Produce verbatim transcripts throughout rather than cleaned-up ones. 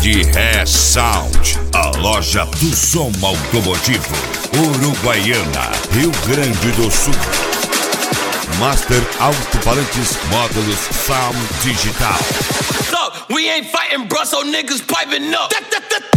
Ed Hair Sound, a loja do som automotivo, Uruguaiana, Rio Grande do Sul. Master Alto-Falantes Módulos Sound Digital. Look, we ain't fighting, bro, so niggas piping up. That, that, that.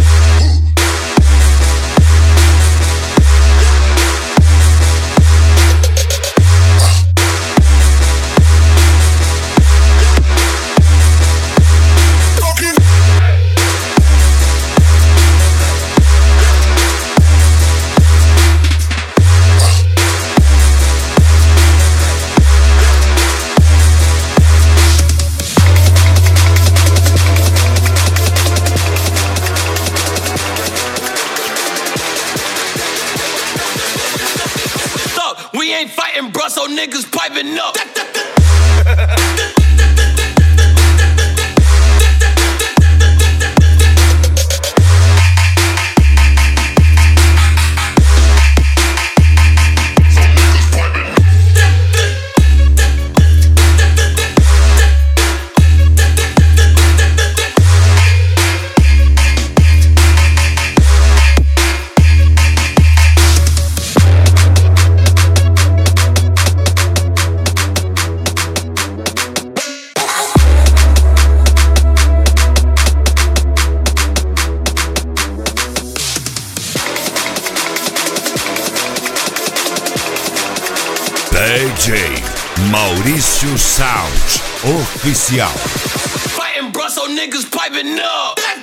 We ain't fighting, bro, so niggas piping up. D J Maurício Sound Oficial. Fighting, bro, so niggas piping up.